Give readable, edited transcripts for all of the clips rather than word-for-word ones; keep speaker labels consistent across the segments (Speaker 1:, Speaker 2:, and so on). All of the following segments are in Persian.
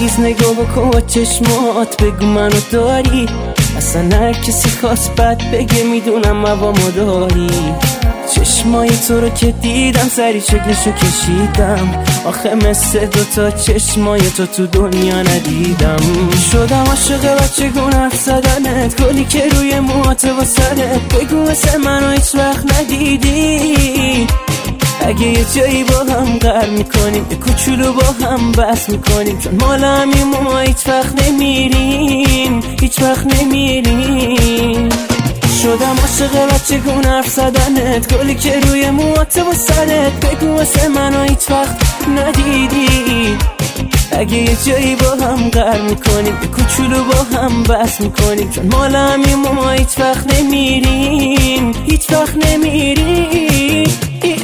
Speaker 1: عزیز نگاه بکن با چشمات، بگو منو داری. اصلا هر کسی خواست بد بگه میدونم موامو داری. چشمای تو رو که دیدم سری شکلشو کشیدم، آخه مثل دوتا چشمای تو دنیا ندیدم. شدم عاشق بچگون حرف زدنت، گلی که روی موهات و سرت، بگو مثل منو هیچ وقت ندیدی. اگه یه جایی با هم قرار میکنیم، یه کوچولو با هم بس میکنیم، چون مال همین ما هیچ وقت نمیریم، هیچ وقت نمیریم. شدم عاشق بچگون حرف زدنت، گلی که روی موهات و سرت، بگو مثل منو هیچ وقت ندیدی. اگه یه جایی با هم قرار میکنیم، یه کوچولو با هم بس میکنیم، چون مال همین ما هیچ وقت نمیریم، هیچ وقت نمیریم.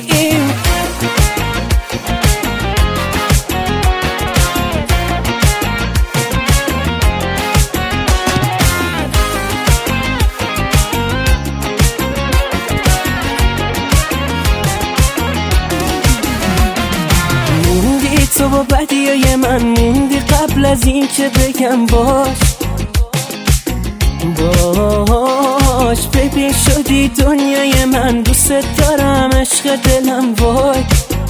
Speaker 1: تو با بدیای من موندی قبل از این که بگم باش ببین شدی دنیای من، دوست دارم عشق دلم. وای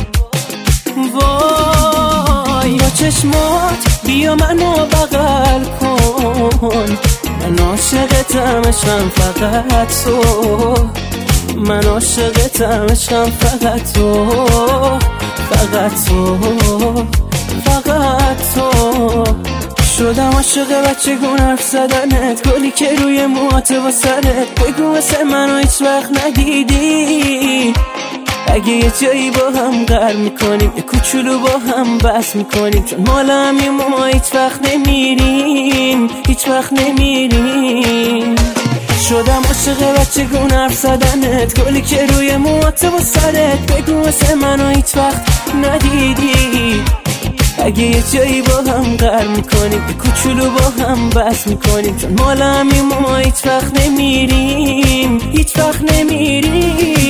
Speaker 1: با چشمات بیا منو بغل کن، من عاشقتم عشقم فقط تو، من عاشقتم عشقم فقط تو، فقط تو، فقط تو. شدم عاشق بچگون حرف زدنت، گلی که روی موهات و سرت، بگو مثل منو هیچ وقت ندیدی. اگه یه جایی با هم قرار میکنیم، یه کوچولو با هم بس میکنیم، چون مال همین ما هیچ وقت نمیریم، هیچ وقت نمیریم. شدم عاشق بچگون حرف زدنت، گلی که روی موهات و سرت، بگو مثل منو هیچ وقت ندیدی. اگه یه جایی با هم قرار میکنیم، یه کوچولو با هم بس میکنیم، چون مال همین ما هیچ وقت نمیریم، هیچ وقت نمیریم.